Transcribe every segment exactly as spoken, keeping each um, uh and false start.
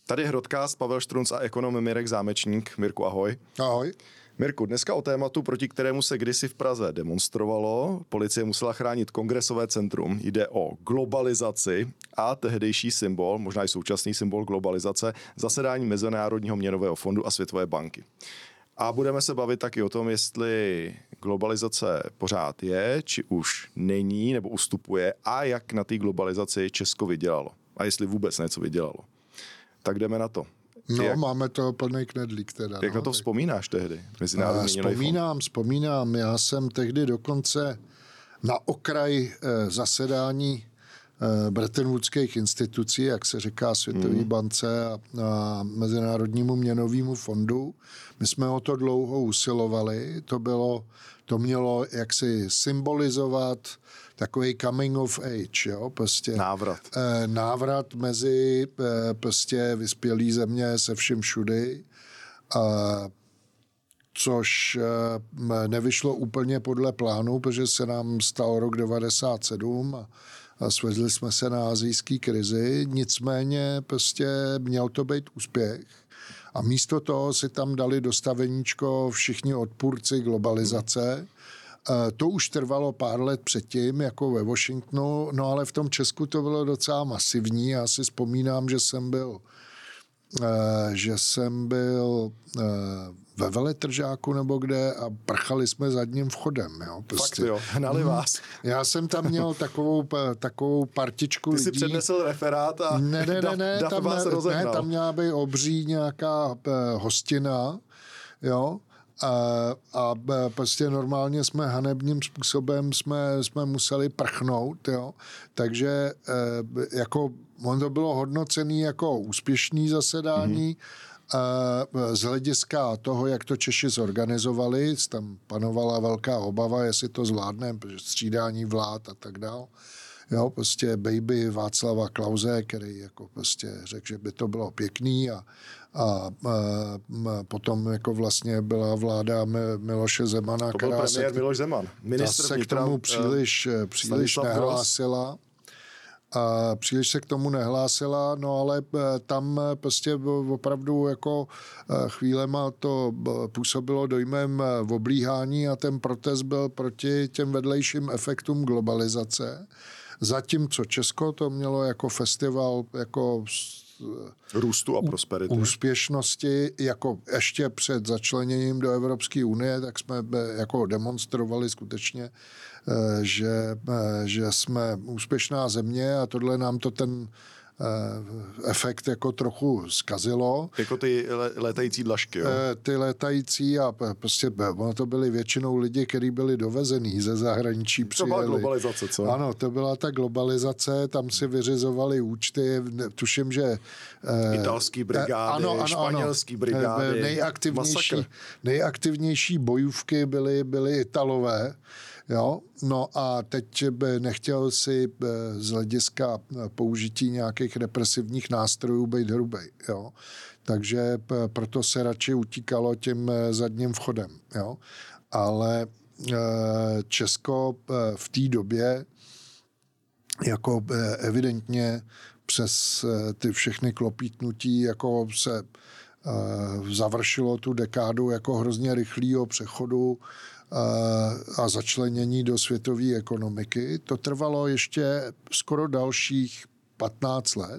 Tady Hrodcast, Pavel Štrunc a ekonom Mirek Zámečník. Mirku, ahoj. Ahoj. Mirku, dneska o tématu, proti kterému se kdysi v Praze demonstrovalo. Policie musela chránit Kongresové centrum. Jde o globalizaci a tehdejší symbol, možná i současný symbol globalizace, zasedání Mezinárodního měnového fondu a Světové banky. A budeme se bavit taky o tom, jestli globalizace pořád je, či už není, nebo ustupuje a jak na té globalizaci Česko vydělalo. A jestli vůbec něco vydělalo. Tak jdeme na to. No, jak, máme to plný knedlík teda. Jak no, na to tak. vzpomínáš tehdy? Mezinárodní měnový Vzpomínám, vzpomínám. Já jsem tehdy dokonce na okraj eh, zasedání eh, Bretton Woodských institucí, jak se říká Světové hmm. bance a, a Mezinárodnímu měnovému fondu. My jsme o to dlouho usilovali. To bylo, to mělo jaksi symbolizovat takový coming of age, jo, prostě. Návrat. Eh, návrat mezi eh, prostě vyspělý země se vším všudy, eh, což eh, nevyšlo úplně podle plánu, protože se nám stal rok devadesát sedm a, a svezli jsme se na asijský krizi, nicméně prostě měl to být úspěch. A místo toho si tam dali dostaveníčko všichni odpůrci globalizace. To už trvalo pár let předtím, jako ve Washingtonu, no ale v tom Česku to bylo docela masivní. Já si vzpomínám, že jsem byl, že jsem byl ve Veletržáku nebo kde a prchali jsme zadním vchodem. Jo, prostě. Fakt jo, hnali vás. Já jsem tam měl takovou, takovou partičku Ty lidí. Ty jsi přednesl referát a ne, ne, ne, ne, dav, tam, dav ne, tam měla být obří nějaká hostina, jo, A, a prostě normálně jsme hanebním způsobem jsme, jsme museli prchnout, jo. Takže jako on to bylo hodnocený jako úspěšný zasedání mm-hmm. z hlediska toho, jak to Češi zorganizovali, tam panovala velká obava, jestli to zvládneme, protože střídání vlád a tak dál. Jo, prostě baby Václava Klause, který jako prostě řekl, že by to bylo pěkný a, a, a, a potom jako vlastně byla vláda Miloše Zemana, to byl která premiér se, Miloš Zeman. Ministr se k tomu příliš, uh, příliš nehlásila. A příliš se k tomu nehlásila, no ale tam prostě opravdu jako chvílema to působilo dojmem oblíhání a ten protest byl proti těm vedlejším efektům globalizace. Zatímco Česko to mělo jako festival jako růstu a prosperity. Úspěšnosti, jako ještě před začleněním do Evropské unie, tak jsme jako demonstrovali skutečně, že, že jsme úspěšná země a tohle nám to ten efekt jako trochu zkazilo. Jako ty létající dlažky, jo? Ty létající a prostě ono to byli většinou lidi, kteří byli dovezený ze zahraničí, přijeli. To byla globalizace, co? Ano, to byla ta globalizace, tam si vyřizovali účty, tuším, že italský brigády, ano, ano, španělský brigády, nejaktivnější, nejaktivnější bojůvky byly, byly Italové. Jo, no a teď by nechtěl si z hlediska použití nějakých represivních nástrojů být hrubej, jo. Takže proto se radši utíkalo tím zadním vchodem, jo. Ale Česko v té době jako evidentně přes ty všechny klopítnutí jako se završilo tu dekádu jako hrozně rychlýho přechodu a začlenění do světové ekonomiky. To trvalo ještě skoro dalších patnáct let.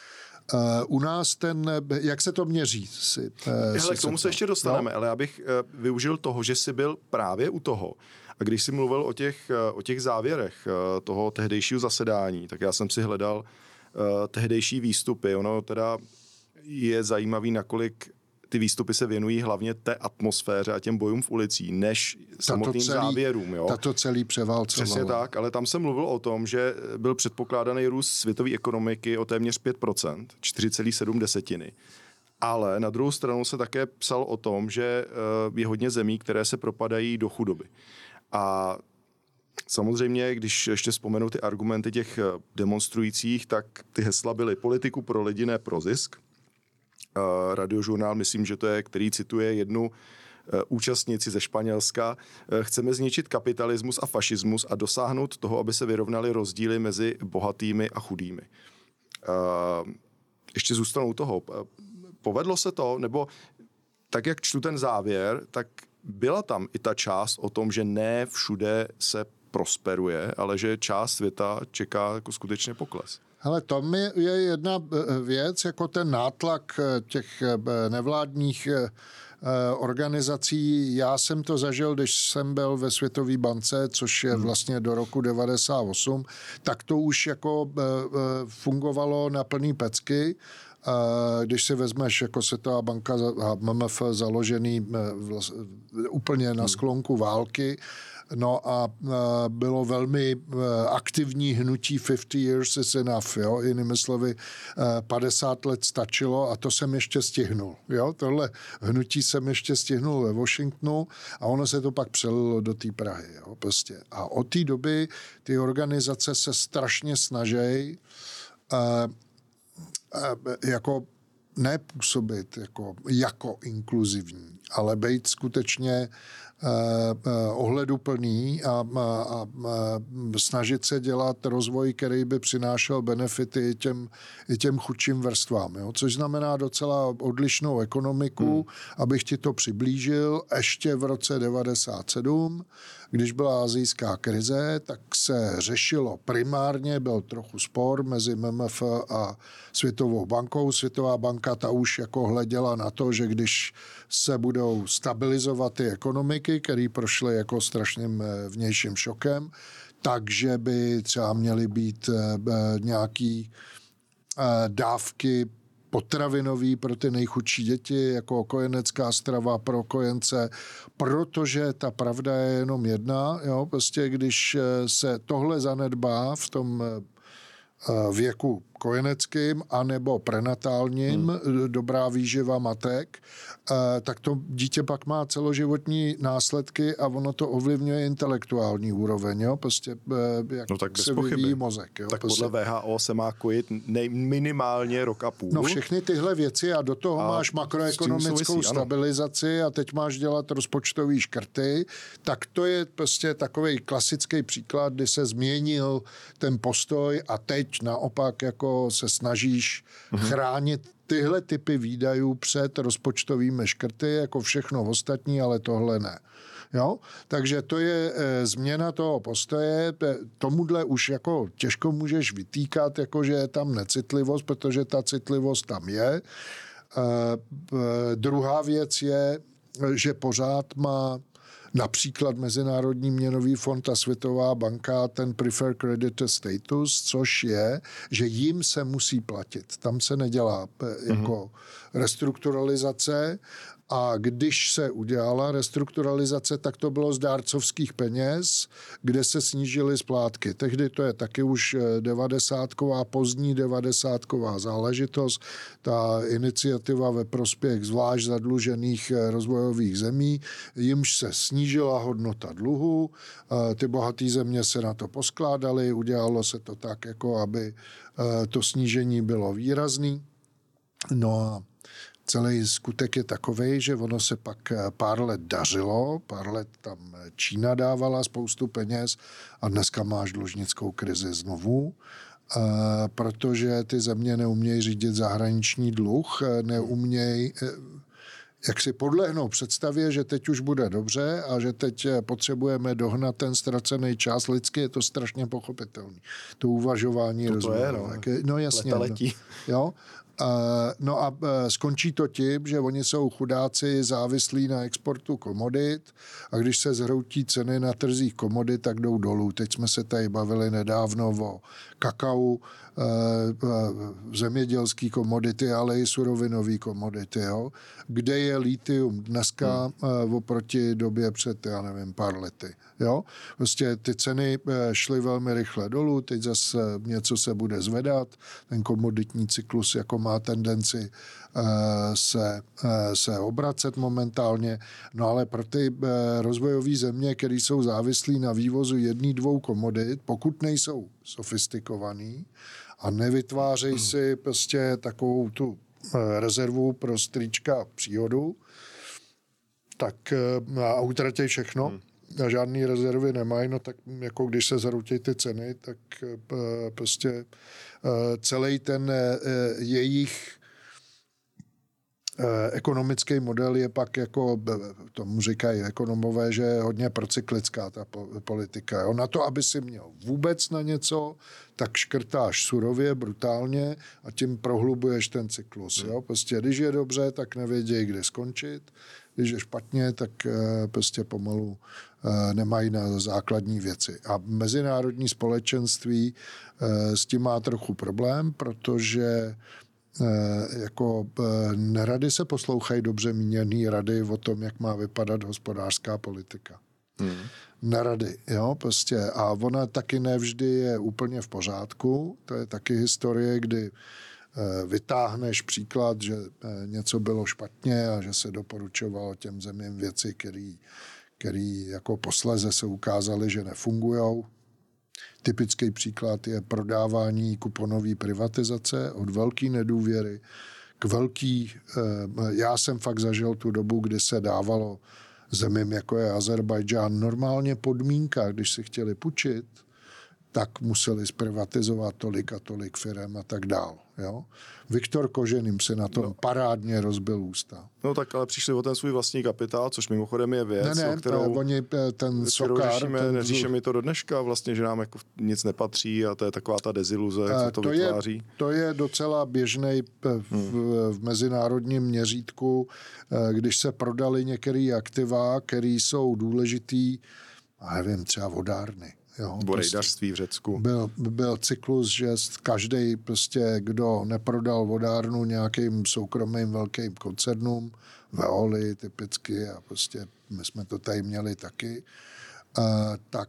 U nás ten, jak se to měří? Si, Hele, k tomu se ještě dostaneme, no? Ale já bych využil toho, že jsi byl právě u toho. A když jsi mluvil o těch, o těch závěrech toho tehdejšího zasedání, tak já jsem si hledal tehdejší výstupy. Ono teda je zajímavý, nakolik ty výstupy se věnují hlavně té atmosféře a těm bojům v ulicí, než samotným celý, závěrům. Jo? Tato celý převálcovalo. Přesně tak, ale tam jsem mluvil o tom, že byl předpokládaný růst světové ekonomiky o téměř pět procent, čtyři celá sedm desetiny. Ale na druhou stranu se také psalo o tom, že je hodně zemí, které se propadají do chudoby. A samozřejmě, když ještě vzpomenu ty argumenty těch demonstrujících, tak ty hesla byly politiku pro lidi, ne pro zisk. Radiožurnál, myslím, že to je, který cituje jednu účastnici ze Španělska. Chceme zničit kapitalismus a fašismus a dosáhnout toho, aby se vyrovnaly rozdíly mezi bohatými a chudými. ještě zůstanu u toho. Povedlo se to, nebo tak, jak čtu ten závěr, tak byla tam i ta část o tom, že ne všude se prosperuje, ale že část světa čeká jako skutečně pokles. Hele, to je jedna věc, jako ten nátlak těch nevládních organizací. Já jsem to zažil, když jsem byl ve Světové bance, což je vlastně do roku devadesát osm, tak to už jako fungovalo na plný pecky. Když si vezmeš jako Světová banka a M M F založený úplně na sklonku války, no a bylo velmi aktivní hnutí fifty years is enough, jo, jinými slovy padesát let stačilo a to jsem ještě stihnul, jo, tohle hnutí jsem ještě stihnul ve Washingtonu a ono se to pak přelilo do té Prahy, jo, prostě. A od té doby ty organizace se strašně snaží jako nepůsobit jako, jako inkluzivní, ale být skutečně uh, uh, ohleduplný a, a, a, a snažit se dělat rozvoj, který by přinášel benefity i těm, i těm chudším vrstvám. Jo? Což znamená docela odlišnou ekonomiku, hmm. abych ti to přiblížil. Ještě v roce devadesát sedm, když byla asijská krize, tak se řešilo primárně, byl trochu spor mezi M M F a Světovou bankou. Světová banka ta už jako hleděla na to, že když se budou stabilizovat ty ekonomiky, které prošly jako strašným vnějším šokem, takže by třeba měly být nějaký dávky potravinový pro ty nejchudší děti, jako kojenecká strava pro kojence, protože ta pravda je jenom jedna, jo, prostě když se tohle zanedbá v tom věku kojeneckým anebo prenatálním, hmm. dobrá výživa matek, tak to dítě pak má celoživotní následky a ono to ovlivňuje intelektuální úroveň, jo? Prostě jak no tak se vyvíjí mozek. Jo? Tak prostě. podle V H O se má kojit nej, minimálně rok a půl. No všechny tyhle věci a do toho a máš makroekonomickou souvisí, stabilizaci a teď máš dělat rozpočtový škrty, tak to je prostě takový klasický příklad, kdy se změnil ten postoj a teď naopak jako se snažíš uh-huh. chránit tyhle typy výdajů před rozpočtovými škrty, jako všechno ostatní, ale tohle ne. Jo? Takže to je e, změna toho postoje. Tomuhle už jako těžko můžeš vytýkat, jako že je tam necitlivost, protože ta citlivost tam je. E, e, druhá věc je, že pořád má například Mezinárodní měnový fond a Světová banka ten preferred creditor status, což je, že jim se musí platit. Tam se nedělá jako mm-hmm. restrukturalizace a když se udělala restrukturalizace, tak to bylo z dárcovských peněz, kde se snížily splátky. Tehdy to je taky už devadesátková, pozdní devadesátková záležitost. Ta iniciativa ve prospěch zvlášť zadlužených rozvojových zemí, jimž se snížila hodnota dluhu, ty bohaté země se na to poskládaly, udělalo se to tak, jako aby to snížení bylo výrazný. No a celý skutek je takovej, že ono se pak pár let dařilo, pár let tam Čína dávala spoustu peněz a dneska máš dlužnickou krizi znovu, protože ty země neumějí řídit zahraniční dluh, neumějí jak si podlehnou představě, že teď už bude dobře a že teď potřebujeme dohnat ten ztracený čas. Lidsky je to strašně pochopitelný. To uvažování to to je, no. no jasně. Leta letí. No. Jo. No a skončí to tím, že oni jsou chudáci závislí na exportu komodit a když se zhroutí ceny na trzích komodit, tak jdou dolů. Teď jsme se tady bavili nedávno o kakao, zemědělský komodity, ale i surovinový komodity. Jo? Kde je litium dneska hmm. oproti době před, já nevím, pár lety. Jo? Prostě ty ceny šly velmi rychle dolů, teď zase něco se bude zvedat, ten komoditní cyklus jako má tendenci se, se obracet momentálně, no ale pro ty rozvojové země, které jsou závislí na vývozu jedný, dvou komodit, pokud nejsou sofistikovaný a nevytvářejí si prostě takovou tu rezervu pro strýčka příhodu, tak a utratí všechno, a žádný rezervy nemají, no tak jako když se zhroutí ty ceny, tak prostě celý ten jejich ekonomický model je pak jako, tomu říkají ekonomové, že je hodně procyklická ta politika. Jo. Na to, aby si měl vůbec na něco, tak škrtáš surově, brutálně a tím prohlubuješ ten cyklus. Jo. Prostě když je dobře, tak nevědějí, kde skončit. Když je špatně, tak prostě pomalu nemají na základní věci. A mezinárodní společenství s tím má trochu problém, protože jako nerady se poslouchají dobře míněný rady o tom, jak má vypadat hospodářská politika. Hmm. Nerady, jo, prostě. A ona taky nevždy je úplně v pořádku. To je taky historie, kdy vytáhneš příklad, že něco bylo špatně a že se doporučovalo těm zemím věci, který, který jako posléze se ukázaly, že nefungujou. Typický příklad je prodávání kuponové privatizace od velké nedůvěry k velký... Já jsem fakt zažil tu dobu, kdy se dávalo zemím, jako je Azerbajdžán, normálně podmínka, když si chtěli půjčit, tak museli zprivatizovat tolik a tolik firem a tak dál. Jo? Viktor Koženým si na tom no. parádně rozbil ústa. No tak ale přišli o ten svůj vlastní kapitál, což mimochodem je věc, ne, ne, o kterou, oni, ten sokár, řešíme, ten neřešíme mi to do dneška, vlastně, že nám jako nic nepatří a to je taková ta deziluze, jak se to, to vytváří. Je, to je docela běžnej v, hmm. v mezinárodním měřítku, když se prodali některé aktiva, které jsou důležitý, a nevím, třeba vodárny. Jo, Borejdařství v Řecku. Byl, byl cyklus, že každý prostě, kdo neprodal vodárnu nějakým soukromým velkým koncernům, Veoly typicky, a prostě my jsme to tady měli taky, uh, tak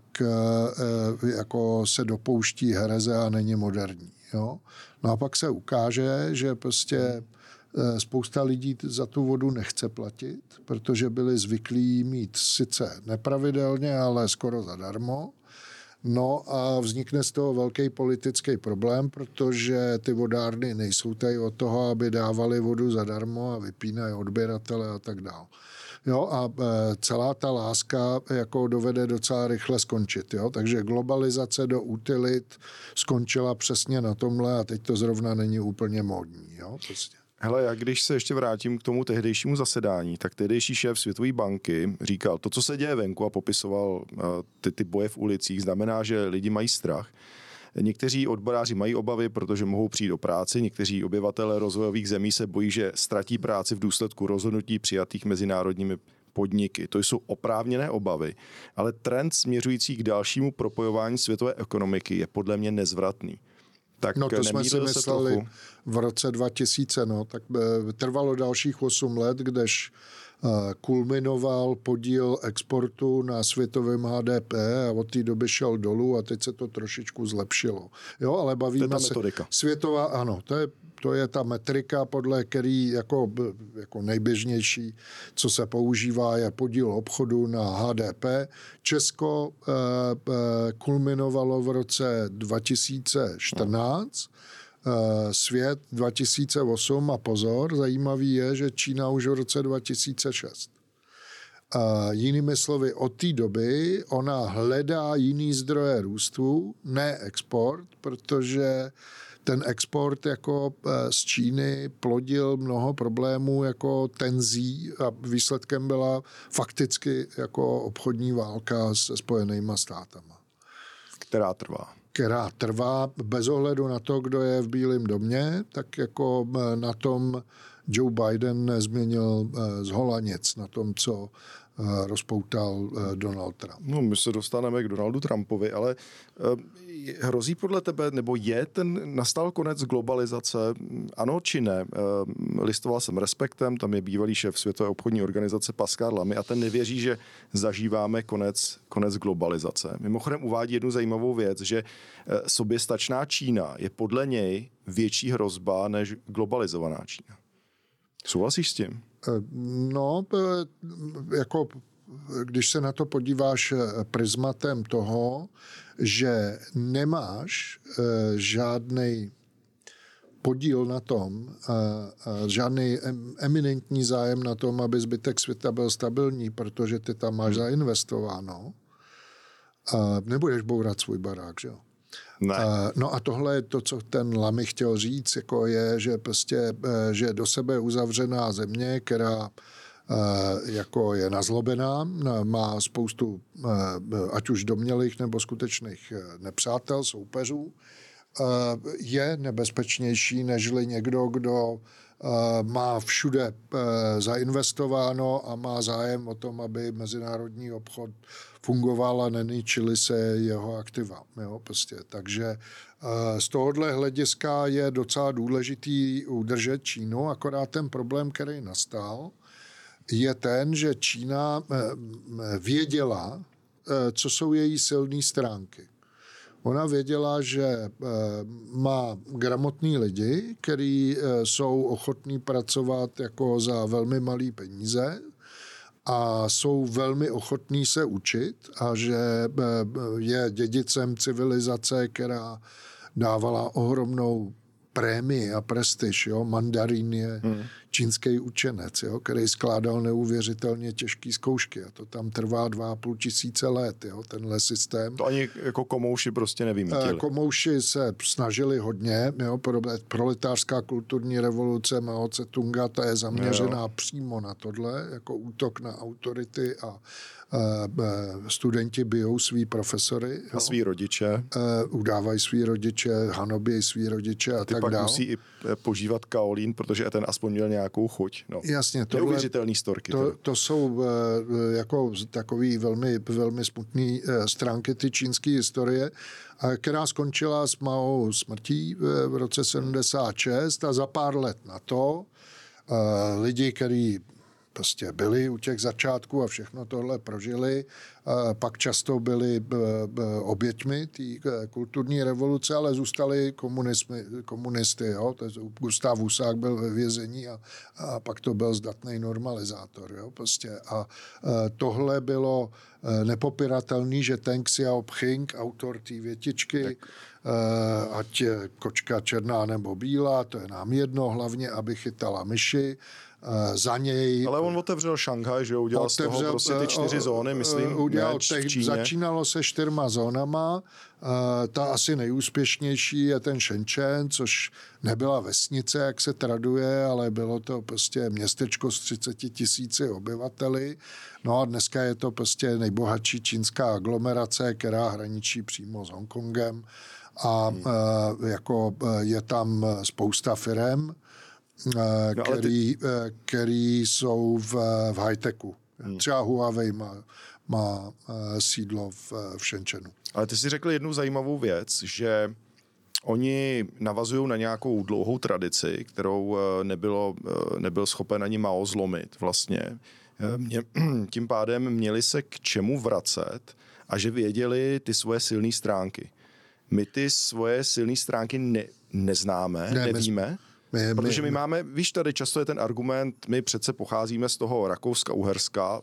uh, jako se dopouští hereze a není moderní. Jo? No a pak se ukáže, že prostě uh, spousta lidí za tu vodu nechce platit, protože byli zvyklí mít sice nepravidelně, ale skoro zadarmo. No a vznikne z toho velký politický problém, protože ty vodárny nejsou tady od toho, aby dávali vodu zadarmo a vypínají odběratele a tak dále. Jo, a celá ta láska jako dovede docela rychle skončit. Jo? Takže globalizace do utilit skončila přesně na tomhle a teď to zrovna není úplně módní. Jo? Prostě. Hele, já když se ještě vrátím k tomu tehdejšímu zasedání, tak tehdejší šéf Světové banky říkal, to, co se děje venku a popisoval uh, ty, ty boje v ulicích, znamená, že lidi mají strach. Někteří odboráři mají obavy, protože mohou přijít o práci, někteří obyvatelé rozvojových zemí se bojí, že ztratí práci v důsledku rozhodnutí přijatých mezinárodními podniky. To jsou oprávněné obavy, ale trend směřující k dalšímu propojování světové ekonomiky je podle mě nezvratný. Tak no to jsme si mysleli trochu v roce dva tisíce, no, tak trvalo dalších osm let, kdež kulminoval podíl exportu na světovém H D P a od té doby šel dolů a teď se to trošičku zlepšilo. Jo, ale bavíme to je ta se... metodika. Světová, ano, to je, to je ta metrika, podle který jako, jako nejběžnější, co se používá, je podíl obchodu na H D P. Česko eh, eh, kulminovalo v roce dva tisíce čtrnáct, svět dva tisíce osm a pozor, zajímavý je, že Čína už v roce dva tisíce šest. A jinými slovy, od té doby ona hledá jiný zdroje růstu, ne export, protože ten export jako z Číny plodil mnoho problémů jako tenzí a výsledkem byla fakticky jako obchodní válka se Spojenýma státama. Která trvá. která trvá bez ohledu na to, kdo je v Bílém domě, tak jako na tom Joe Biden nezměnil zhola nic, na tom, co rozpoutal Donald Trump. No, my se dostaneme k Donaldu Trumpovi, ale hrozí podle tebe, nebo je ten nastal konec globalizace, ano či ne? Listoval jsem Respektem, tam je bývalý šéf Světové obchodní organizace Pascal Lamy a ten nevěří, že zažíváme konec, konec globalizace. Mimochodem uvádí jednu zajímavou věc, že soběstačná Čína je podle něj větší hrozba než globalizovaná Čína. Souhlasíš s tím? No, jako když se na to podíváš prismatem toho, že nemáš žádnej podíl na tom, žádný eminentní zájem na tom, aby zbytek světa byl stabilní, protože ty tam máš zainvestováno, nebudeš bourat svůj barák, že jo? Ne. No a tohle je to, co ten Lamy chtěl říct, jako je, že prostě, že do sebe uzavřená země, která jako je nazlobená, má spoustu ať už domnělých nebo skutečných nepřátel, soupeřů, je nebezpečnější nežli někdo, kdo má všude zainvestováno a má zájem o tom, aby mezinárodní obchod fungoval a neníčili se jeho aktiva. Jo, prostě. Takže z tohohle hlediska je docela důležitý udržet Čínu, akorát ten problém, který nastal, je ten, že Čína věděla, co jsou její silné stránky. Ona věděla, že má gramotní lidi, kteří jsou ochotní pracovat jako za velmi malý peníze a jsou velmi ochotní se učit a že je dědicem civilizace, která dávala ohromnou prémii a prestiž. Jo? Mandarín je hmm. čínský učenec, jo? Který skládal neuvěřitelně těžké zkoušky a to tam trvá dva a půl tisíce let, jo? Tenhle systém. To ani jako komouši prostě nevymítili. Komouši se snažili hodně, jo? Proletářská kulturní revoluce Mao Tse-tunga, ta je zaměřená jo. přímo na tohle, jako útok na autority a studenti bijou svý profesory. A svý rodiče. Udávají svý rodiče, hanobějí svý rodiče a, a tak dále. Ty pak musí i požívat kaolín, protože ten aspoň měl nějakou chuť. No. Jasně. Tohle, neuvěřitelný storky. To, to jsou jako takový velmi, velmi smutný stránky ty čínské historie, která skončila s Mao smrtí v roce sedmdesát šest a za pár let na to lidi, kteří prostě byli u těch začátků a všechno tohle prožili. Pak často byli oběťmi té kulturní revoluce, ale zůstali komunisty. Jo? Gustav Husák byl ve vězení a, a pak to byl zdatný normalizátor. Jo? Prostě. A tohle bylo nepopiratelný, že Teng Xiaoping, autor té větičky, tak. ať je kočka černá nebo bílá, to je nám jedno, hlavně, aby chytala myši, za něj... Ale on otevřel Šanghaj, že udělal otevřel, z toho prostě ty čtyři zóny, myslím, udělal teď, v začínalo se čtyřma zónama, ta asi nejúspěšnější je ten Shenzhen, což nebyla vesnice, jak se traduje, ale bylo to prostě městečko s třiceti tisíci obyvateli. No a dneska je to prostě nejbohatší čínská aglomerace, která hraničí přímo s Hongkongem a hmm. jako je tam spousta firem, No, který, ty... který jsou v, v high-techu. Hmm. Třeba Huawei má, má sídlo v, v Shenzhenu. Ale ty jsi řekl jednu zajímavou věc, že oni navazují na nějakou dlouhou tradici, kterou nebylo, nebyl schopen ani Mao zlomit vlastně. Mě, tím pádem měli se k čemu vracet a že věděli ty svoje silné stránky. My ty svoje silné stránky ne, neznáme, ne, nevíme. My... My, Protože my, my máme, víš, tady často je ten argument, my přece pocházíme z toho Rakouska-Uherska,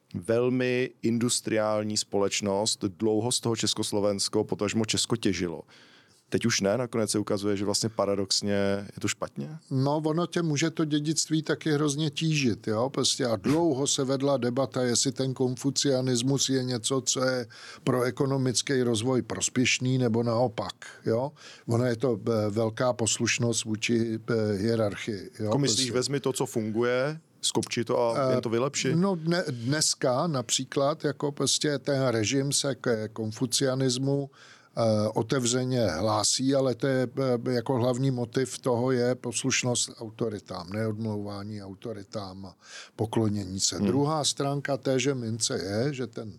velmi industriální společnost, dlouho z toho Československo, potažmo Česko těžilo. Teď už ne, nakonec se ukazuje, že vlastně paradoxně je to špatně. No, ono tě může to dědictví taky hrozně tížit, jo, prostě a dlouho se vedla debata, jestli ten konfucianismus je něco, co je pro ekonomický rozvoj prospěšný, nebo naopak, jo. Ono je to velká poslušnost vůči hierarchii, jo. Jako myslíš, prostě. Vezmi to, co funguje, skopči to a jen to vylepší? No dne, dneska například, jako prostě ten režim se k konfucianismu otevřeně hlásí, ale to je jako hlavní motiv toho je poslušnost autoritám, neodmlouvání autoritám a poklonění se. Hmm. Druhá stránka téže mince je, že ten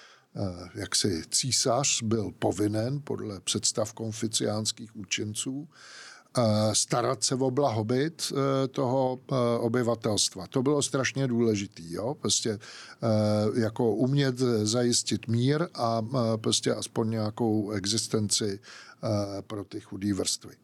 jaksi císař byl povinen podle představ konfuciánských učenců starat se o blahobyt toho obyvatelstva. To bylo strašně důležitý, jo? Prostě jako umět zajistit mír a prostě aspoň nějakou existenci pro ty chudý vrstvy.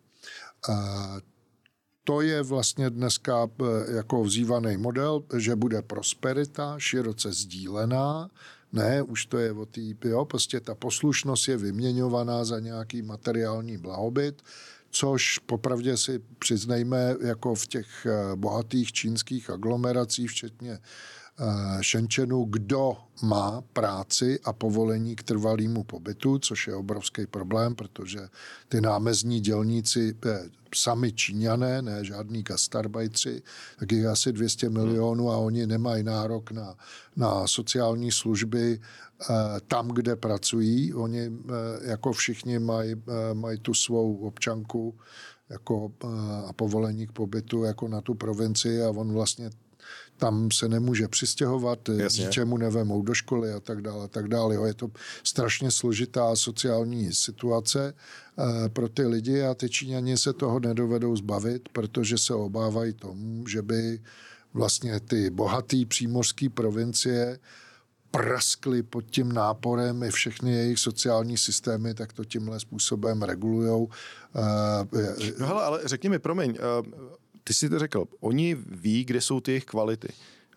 To je vlastně dneska jako vzývaný model, že bude prosperita široce sdílená. Ne, už to je o tý, jo, prostě ta poslušnost je vyměňovaná za nějaký materiální blahobyt. což popravdě si přiznejme, jako v těch bohatých čínských aglomeracích, včetně Shenzhenu, kdo má práci a povolení k trvalému pobytu, což je obrovský problém, protože ty námezní dělníci, sami Číňané, ne žádný gastarbajtři, tak je asi dvě stě milionů a oni nemají nárok na, na sociální služby tam, kde pracují. Oni jako všichni mají, mají tu svou občanku jako, a povolení k pobytu jako na tu provincii a on vlastně tam se nemůže přistěhovat, dítě mu nevemou do školy a tak dále, a tak dále. Jo, je to strašně složitá sociální situace e, pro ty lidi a ty Číňani se toho nedovedou zbavit, protože se obávají tomu, že by vlastně ty bohatý přímořský provincie praskly pod tím náporem i všechny jejich sociální systémy, tak to tímhle způsobem regulujou. E, no hele, ale řekni mi, promiň, uh... Ty jsi to řekl, oni ví, kde jsou ty jejich kvality.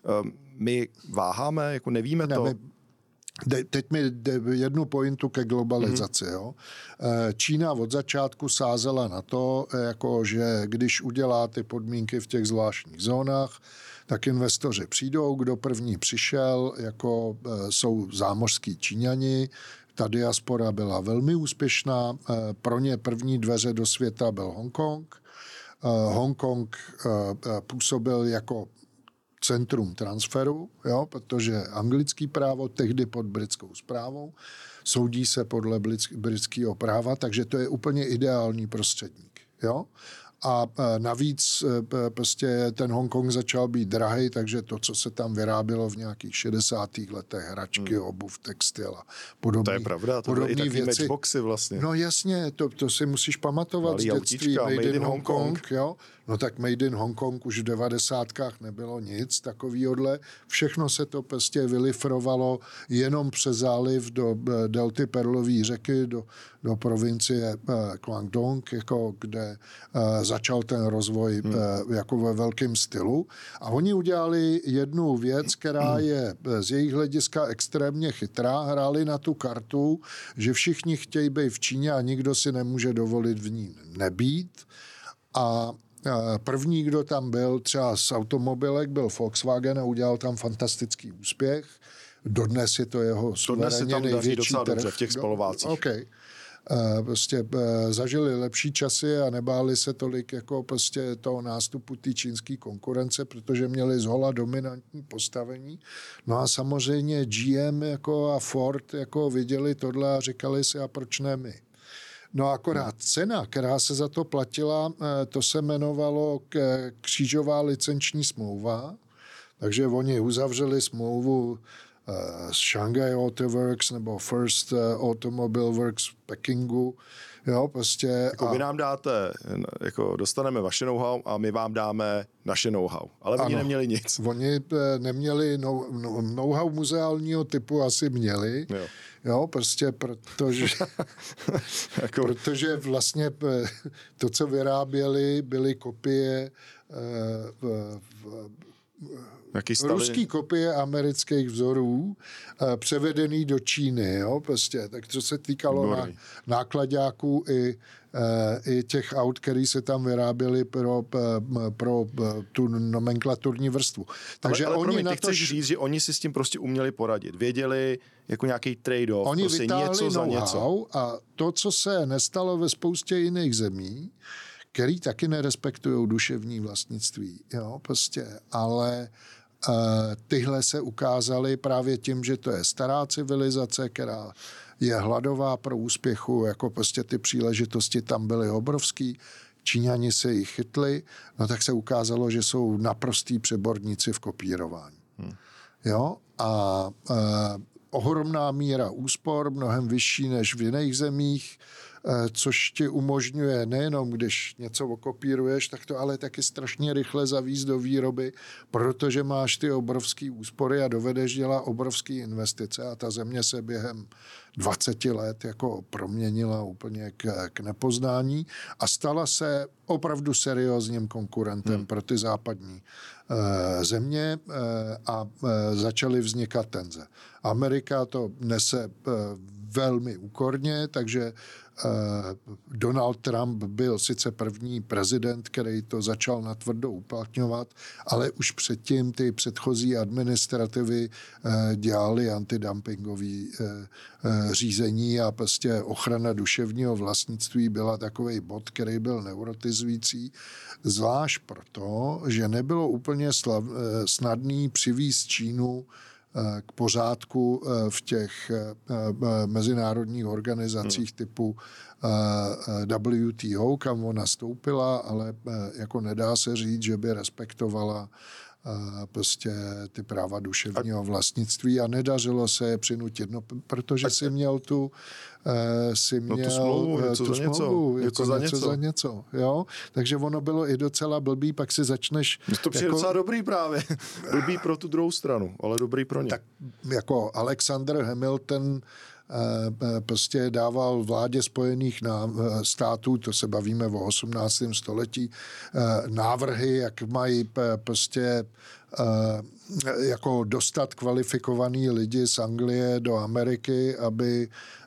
My váháme, jako nevíme ne, to. My, de, teď mi jde jednu pointu ke globalizaci. Mm-hmm. Jo. Čína od začátku sázela na to, jako, že když udělá ty podmínky v těch zvláštních zónách, tak investoři přijdou, kdo první přišel, jako jsou zámořský Číňani. Ta diaspora byla velmi úspěšná. Pro ně první dveře do světa byl Hongkong. Uh, Hongkong uh, působil jako centrum transferu, jo, protože anglický právo tehdy pod britskou správou, soudí se podle britského práva, takže to je úplně ideální prostředník. Jo? A navíc prostě ten Hongkong začal být drahý, takže to, co se tam vyrábělo v nějakých šedesátých letech, hračky, hmm. obuv, textil a podobné. To je pravda, to byly i takový matchboxy vlastně. No jasně, to, to si musíš pamatovat z dětství. Made, made in Hong Kong. Kong, jo? No tak Made in Hong Kong už v devadesátkách nebylo nic takovýhodle. Všechno se to prostě vylifrovalo jenom přes záliv do delty Perlové řeky, do, do provincie Guangdong, jako kde začal ten rozvoj hmm. jako ve velkém stylu. A oni udělali jednu věc, která je z jejich hlediska extrémně chytrá. Hráli na tu kartu, že všichni chtějí být v Číně a nikdo si nemůže dovolit v ní nebýt. A první, kdo tam byl třeba z automobilek, byl Volkswagen a udělal tam fantastický úspěch. Dodnes je to jeho suverénně největší trh. Dobře v těch spalovácích. Okay. Prostě zažili lepší časy a nebáli se tolik jako prostě toho nástupu té čínské konkurence, protože měli zhola dominantní postavení. No a samozřejmě G M jako a Ford jako viděli tohle a říkali si, a proč ne my? No akorát cena, která se za to platila, to se jmenovalo křížová licenční smlouva, takže oni uzavřeli smlouvu s Shanghai Auto Works nebo First Automobile Works v Pekingu. Jo, prostě. Jako a... vy nám dáte, jako dostaneme vaše know-how a my vám dáme naše know-how. Ale oni ano, neměli nic. Oni neměli know-how muzeálního typu, asi měli. Jo, jo prostě protože, jako... protože vlastně to, co vyráběli, byly kopie v, v, ruský kopie amerických vzorů eh, převedený do Číny, jo, prostě. Tak to se týkalo na, nákladáků i, eh, i těch aut, které se tam vyráběly pro, pro, pro tu nomenklaturní vrstvu. Takže ale, ale oni promiň, na ty to chceš říct, že oni si s tím prostě uměli poradit. Věděli jako nějaký trade-off, oni prostě něco za něco. A to, co se nestalo ve spoustě jiných zemí, který taky nerespektují duševní vlastnictví, jo, prostě, ale uh, tyhle se ukázaly právě tím, že to je stará civilizace, která je hladová pro úspěchu, jako prostě ty příležitosti tam byly obrovský, Číňani se jich chytli, no tak se ukázalo, že jsou naprostý přeborníci v kopírování. Hmm. Jo, a uh, ohromná míra úspor, mnohem vyšší než v jiných zemích, což ti umožňuje nejenom, když něco okopíruješ, tak to ale taky strašně rychle zavízt do výroby, protože máš ty obrovský úspory a dovedeš dělat obrovský investice a ta země se během dvacet let jako proměnila úplně k, k nepoznání a stala se opravdu seriózním konkurentem hmm. pro ty západní e, země e, a e, začaly vznikat tenze. Amerika to nese e, velmi úkorně, takže Donald Trump byl sice první prezident, který to začal natvrdo uplatňovat, ale už předtím ty předchozí administrativy dělaly antidumpingové řízení a prostě ochrana duševního vlastnictví byla takový bod, který byl neurotizující, zvlášť proto, že nebylo úplně snadný přivízt Čínu k pořádku v těch mezinárodních organizacích hmm. typu W T O, kam ona stoupila, ale jako nedá se říct, že by respektovala prostě ty práva duševního vlastnictví a nedařilo se je přinutit, no, protože si měl tu si měl no tu smlouvu, něco tu za smlouvu, něco, jako něco, něco za něco, jo? Takže ono bylo i docela blbý, pak si začneš... To přijde jako, docela dobrý právě. Blbý pro tu druhou stranu, ale dobrý pro ně. Tak jako Alexander Hamilton prostě dával vládě Spojených států, to se bavíme o osmnáctém století, návrhy, jak mají prostě jako dostat kvalifikovaný lidi z Anglie do Ameriky, aby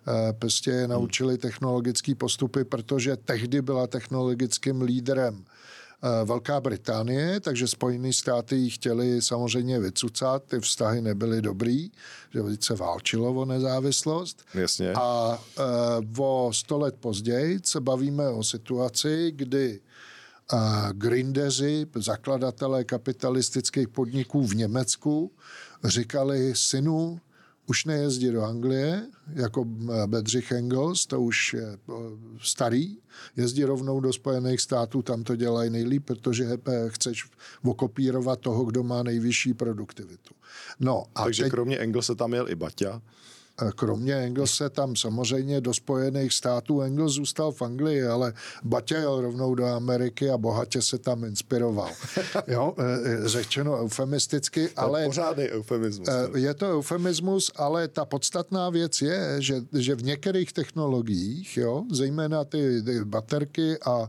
prostě naučili technologické postupy, protože tehdy byla technologickým lídrem Velká Británie, takže Spojené státy ji chtěli samozřejmě vycucat, ty vztahy nebyly dobrý, že se válčilo o nezávislost. Jasně. A e, o sto let později se bavíme o situaci, kdy e, grindeři, zakladatelé kapitalistických podniků v Německu, říkali synu, už nejezdí do Anglie, jako Bedřich Engels, to už je starý, jezdí rovnou do Spojených států, tam to dělají nejlíp, protože chceš okopírovat toho, kdo má nejvyšší produktivitu. No, a takže teď, kromě Engelse tam jel i Baťa. Kromě Engelse tam samozřejmě do Spojených států, Engels zůstal v Anglii, ale Baťa jel rovnou do Ameriky a bohatě se tam inspiroval. Jo, řečeno eufemisticky, ale... Pořádný eufemismus. Je to eufemismus, ale ta podstatná věc je, že, že v některých technologiích, jo, zejména ty, ty baterky a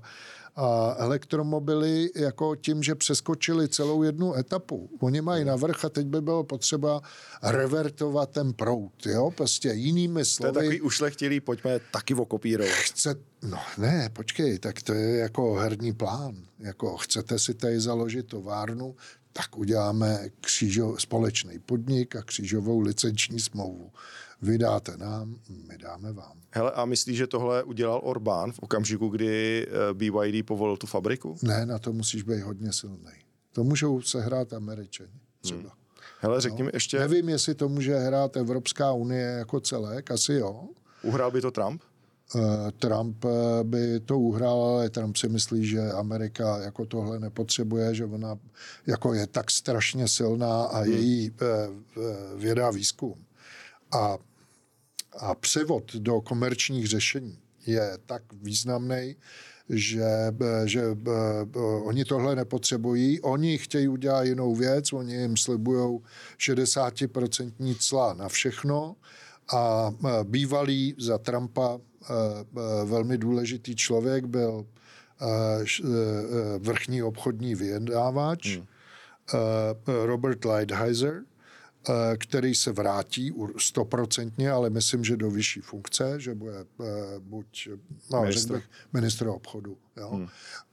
A elektromobily jako tím, že přeskočili celou jednu etapu. Oni mají navrch a teď by bylo potřeba revertovat ten proud. Jo? Prostě jinými slovy... To je takový ušlechtilý, pojďme taky okopírovat. Chce, no ne, počkej, tak to je jako herní plán. Jako chcete si tady založit továrnu, tak uděláme křížo, společný podnik a křížovou licenční smlouvu. Vy dáte nám, my dáme vám. Hele, a myslíš, že tohle udělal Orbán v okamžiku, kdy B Y D povolil tu fabriku? Ne, na to musíš být hodně silný. To můžou sehrát Američani třeba. Hmm. Hele, řekni mi ještě... Nevím, jestli to může hrát Evropská unie jako celek, asi jo. Uhrál by to Trump? Uh, Trump by to uhrál, ale Trump si myslí, že Amerika jako tohle nepotřebuje, že ona jako je tak strašně silná a hmm. její uh, věda a výzkum a, a převod do komerčních řešení je tak významný, že, že uh, oni tohle nepotřebují. Oni chtějí udělat jinou věc, oni jim slibují šedesát procent cla na všechno a uh, bývalý za Trumpa uh, uh, velmi důležitý člověk byl uh, uh, vrchní obchodní vyjednávač hmm. uh, Robert Lighthizer, který se vrátí stoprocentně, ale myslím, že do vyšší funkce, že bude uh, buď no, ministr. Bych, ministr obchodu. Jo? Hmm. Uh,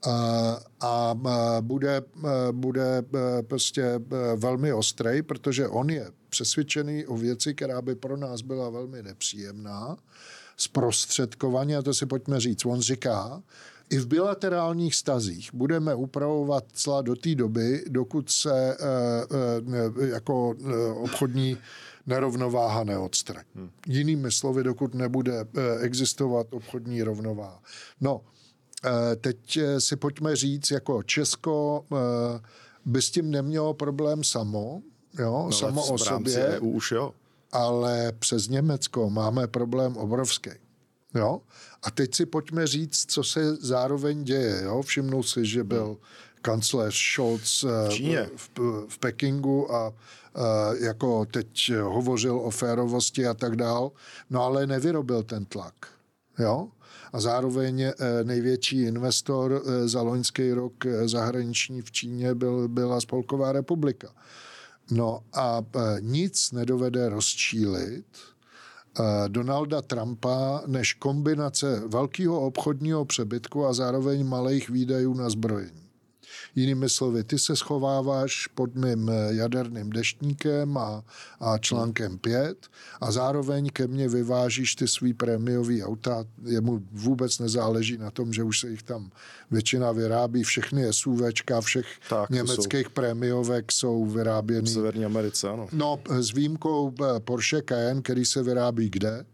a uh, bude, uh, bude uh, prostě uh, velmi ostrej, protože on je přesvědčený o věci, která by pro nás byla velmi nepříjemná, zprostředkovaně, a to si pojďme říct, on říká, i v bilaterálních stazích budeme upravovat cla do té doby, dokud se e, e, jako e, obchodní nerovnováha neodstraní. Hmm. Jinými slovy, dokud nebude e, existovat obchodní rovnováha. No, e, teď si pojďme říct, jako Česko e, by s tím nemělo problém samo, jo, no, samo o sobě, E U už jo. Ale přes Německo máme problém obrovský. Jo? A teď si pojďme říct, co se zároveň děje. Jo? Všimnul si, že byl kancléř Scholz v, v, v Pekingu a, a jako teď hovořil o férovosti a tak dál, no ale nevyrobil ten tlak. Jo? A zároveň největší investor za loňský rok zahraniční v Číně byl, byla Spolková republika. No a nic nedovede rozčílit Donalda Trumpa než kombinace velkého obchodního přebytku a zároveň malých výdajů na zbrojení. Jinými slovy, ty se schováváš pod mým jaderným deštníkem a, a článkem pět a zároveň ke mně vyvážíš ty svý prémiový auta. Jemu vůbec nezáleží na tom, že už se jich tam většina vyrábí. Všechny SUVčka všech tak, německých jsou. prémiovek jsou vyráběny. V Severní Americe, ano. No, s výjimkou Porsche Cayenne, který se vyrábí kde?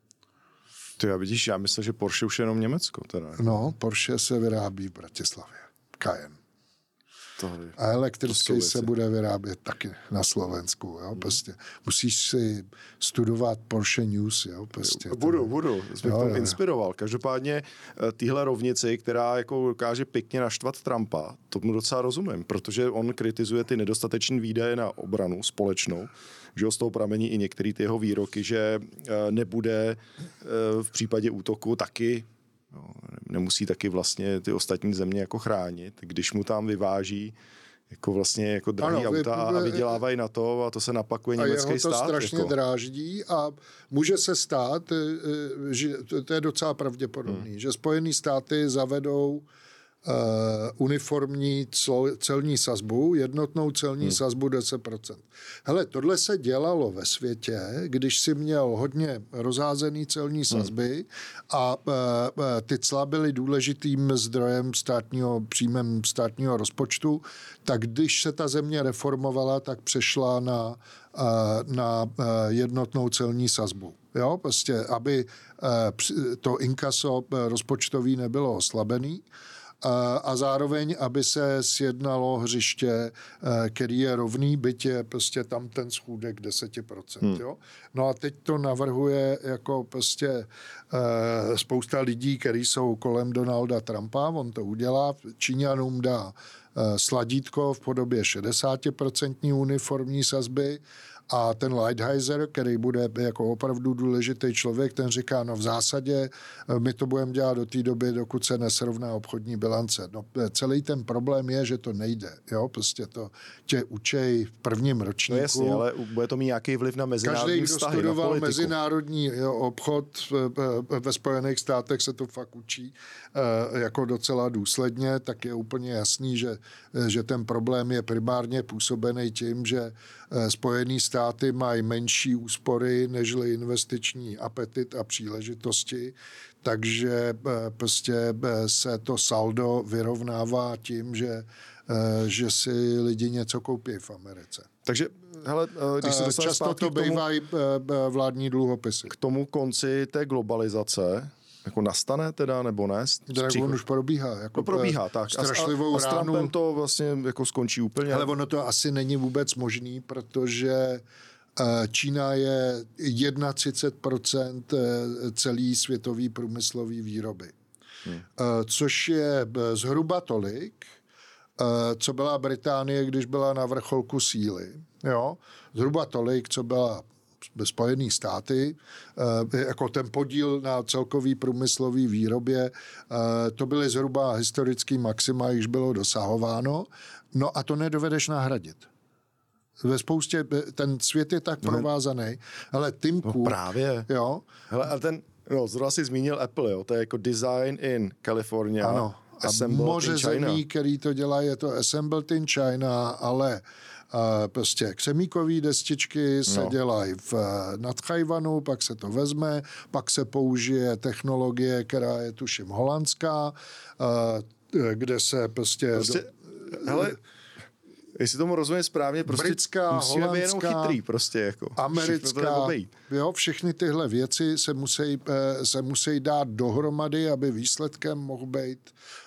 Ty já vidíš, já myslím, že Porsche už je jenom Německo. Teda. No, Porsche se vyrábí v Bratislavě. Cayenne. Tohle, a elektrický se bude vyrábět taky na Slovensku. Jo? Prostě musíš si studovat Porsche News. Jo? Prostě budu, to... budu. Jsi mě k tomu inspiroval. Každopádně téhle rovnici, která jako dokáže pěkně naštvat Trumpa, tomu docela rozumím, protože on kritizuje ty nedostatečné výdaje na obranu společnou, že z toho pramení i některé ty jeho výroky, že nebude v případě útoku taky no, nemusí taky vlastně ty ostatní země jako chránit, když mu tam vyváží jako vlastně jako drahý ano, auta a vydělávají na to a to se napakuje německý stát. A jeho to strašně jako. dráždí a může se stát, že to je docela pravděpodobný, hmm. že Spojené státy zavedou Uh, uniformní clo, celní sazbu, jednotnou celní hmm. sazbu deset procent. Hele, tohle se dělalo ve světě, když si měl hodně rozházený celní sazby hmm. a uh, uh, ty cla byly důležitým zdrojem státního, příjmem státního rozpočtu, tak když se ta země reformovala, tak přešla na, uh, na uh, jednotnou celní sazbu. Jo, prostě, aby uh, to inkaso rozpočtový nebylo oslabený, a zároveň, aby se sjednalo hřiště, který je rovný, byť je prostě tam ten schůdek deset procent. Hmm. Jo? No a teď to navrhuje jako prostě spousta lidí, kteří jsou kolem Donalda Trumpa, on to udělá, Číňanům dá sladítko v podobě šedesát procent uniformní sazby a ten Lighthizer, který bude jako opravdu důležitý člověk, ten říká, no v zásadě my to budeme dělat do té doby, dokud se nesrovná obchodní bilance. No celý ten problém je, že to nejde. Jo, prostě to tě učej v prvním ročníku. No jasně, ale bude to mít nějaký vliv na mezinárodní vztahy, Každý, kdo studoval mezinárodní jo, obchod ve Spojených státech, se to fakt učí jako docela důsledně, tak je úplně jasný, že, že ten problém je primárně působený tím, že Spojený státy mají menší úspory nežli investiční apetit a příležitosti, takže prostě se to saldo vyrovnává tím, že, že si lidi něco koupí v Americe. Takže, hele, když se dostaneme často to bývají vládní dluhopisy. K tomu konci té globalizace, jako nastane teda, nebo ne? Dragon už probíhá. Jako to probíhá, tak. Strašlivou a, a, a s Trumpem to vlastně jako skončí úplně. Ale ono to asi není vůbec možný, protože Čína je třicet jedna procent celý světový průmyslový výroby. Hmm. Což je zhruba tolik, co byla Británie, když byla na vrcholku síly. Jo? Zhruba tolik, co byla Spojené státy, jako ten podíl na celkový průmyslový výrobě, to byly zhruba historický maxima, již bylo dosahováno, no a to nedovedeš nahradit. Ve spoustě, ten svět je tak provázaný, ale Tim Cook... No právě. Jo. Hele, ale ten, no, zrovna si zmínil Apple, jo, to je jako design in California, ano. Assembled moře in China. Zemí, který to dělá, je to assembled in China, ale uh, prostě křemíkové destičky se no. dělají v, nad Tchajvanu, pak se to vezme, pak se použije technologie, která je tuším holandská, uh, kde se prostě... prostě do, hele, jestli tomu rozumím správně, prostě britská, musíme holandská, být jenom chytrý prostě, jako. Americká, jo, všechny tyhle věci se musí, se musí dát dohromady, aby výsledkem mohl být,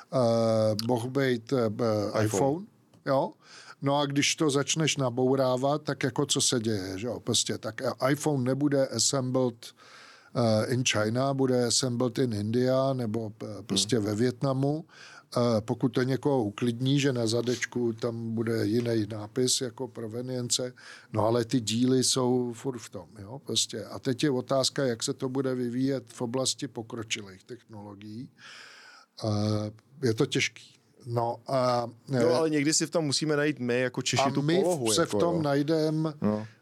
uh, mohl být uh, iPhone. iPhone, jo. No a když to začneš nabourávat, tak jako co se děje, že jo, prostě, tak iPhone nebude assembled uh, in China, bude assembled in India nebo uh, prostě hmm. ve Vietnamu. Pokud to někoho uklidní, že na zadečku tam bude jiný nápis jako provenience, no ale ty díly jsou furt v tom. Jo? Prostě. A teď je otázka, jak se to bude vyvíjet v oblasti pokročilých technologií. Je to těžký. No, a, no ale někdy si v tom musíme najít my jako Češi tu polohu. A my se jako, v tom jo. najdeme no.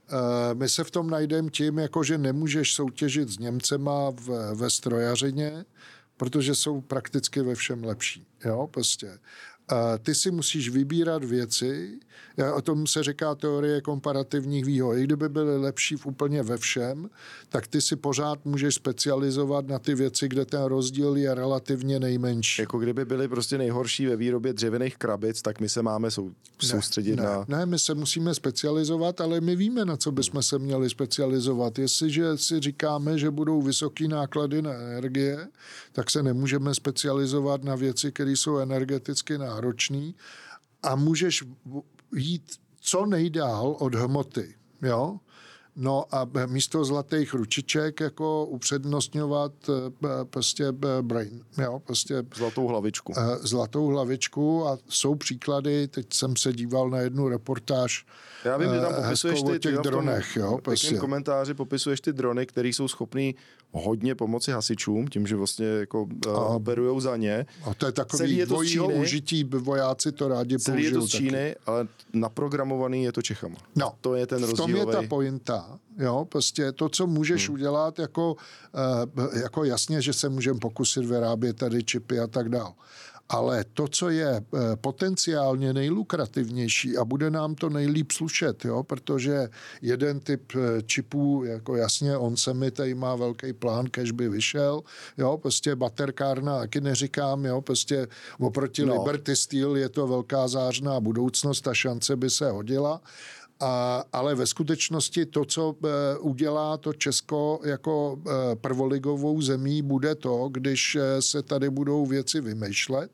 My se v tom najdeme tím, jako že nemůžeš soutěžit s Němcema v, ve strojařině, protože jsou prakticky ve všem lepší. Jo, prostě. Ty si musíš vybírat věci, o tom se říká teorie komparativních výhod. I kdyby byly lepší v úplně ve všem, tak ty si pořád můžeš specializovat na ty věci, kde ten rozdíl je relativně nejmenší. Jako kdyby byli prostě nejhorší ve výrobě dřevěných krabic, tak my se máme sou, soustředit ne, na... Ne, my se musíme specializovat, ale my víme, na co bychom se měli specializovat. Jestliže si říkáme, že budou vysoký náklady na energie, tak se nemůžeme specializovat na věci, které jsou energeticky náročné a můžeš jít co nejdál od hmoty, jo? No a místo zlatých ručiček jako upřednostňovat prostě brain, jo? Prostě zlatou hlavičku. Zlatou hlavičku a jsou příklady, teď jsem se díval na jednu reportáž. Já vím, že tam popisuješ ty, těch dronech, jo? Prostě. V komentáři popisuješ ty drony, které jsou schopný hodně pomoci hasičům, tím, že vlastně jako uh, operujou za ně. A to je takový dvojího užití, vojáci to rádi použijou. Celý je to z Číny, taky. Ale naprogramovaný je to Čechama. No, to je ten rozdílový. V tom je ta pointa, jo, prostě to, co můžeš hmm. udělat, jako, uh, jako jasně, že se můžeme pokusit vyrábět tady čipy a tak dál. Ale to, co je potenciálně nejlukrativnější a bude nám to nejlíp slušet, jo, protože jeden typ čipů, jako jasně, on se mi tady má velký plán, cash by vyšel, jo, prostě baterkárna, taky neříkám, jo, prostě oproti no. Liberty Steel je to velká zářná budoucnost, ta šance by se hodila. A, ale ve skutečnosti to, co e, udělá to Česko jako e, prvoligovou zemí, bude to, když e, se tady budou věci vymýšlet,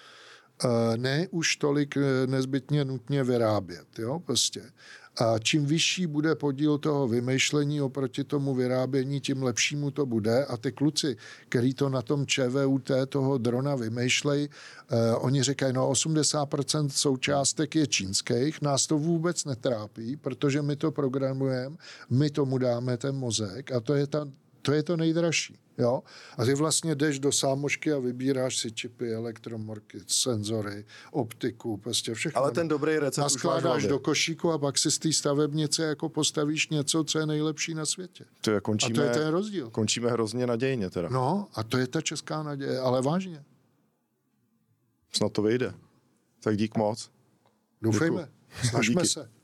e, ne už tolik e, nezbytně nutně vyrábět. Jo, prostě. A čím vyšší bude podíl toho vymýšlení oproti tomu vyrábění, tím lepšímu to bude. A ty kluci, který to na tom ČVUT toho drona vymýšlejí, eh, oni říkají, no osmdesát procent součástek je čínských, nás to vůbec netrápí, protože my to programujeme, my tomu dáme ten mozek a to je, ta, to, je to nejdražší. Jo? A ty vlastně jdeš do sámošky a vybíráš si čipy, elektromorky, senzory, optiku, prostě všechno. Ale ten dobrý recept už naskládáš do košíku a pak si z té stavebnice jako postavíš něco, co je nejlepší na světě. To je, končíme, a to je ten rozdíl. Končíme hrozně nadějně teda. No a to je ta česká naděje, ale vážně. Snad to vyjde. Tak dík moc. Doufejme. Snažme se.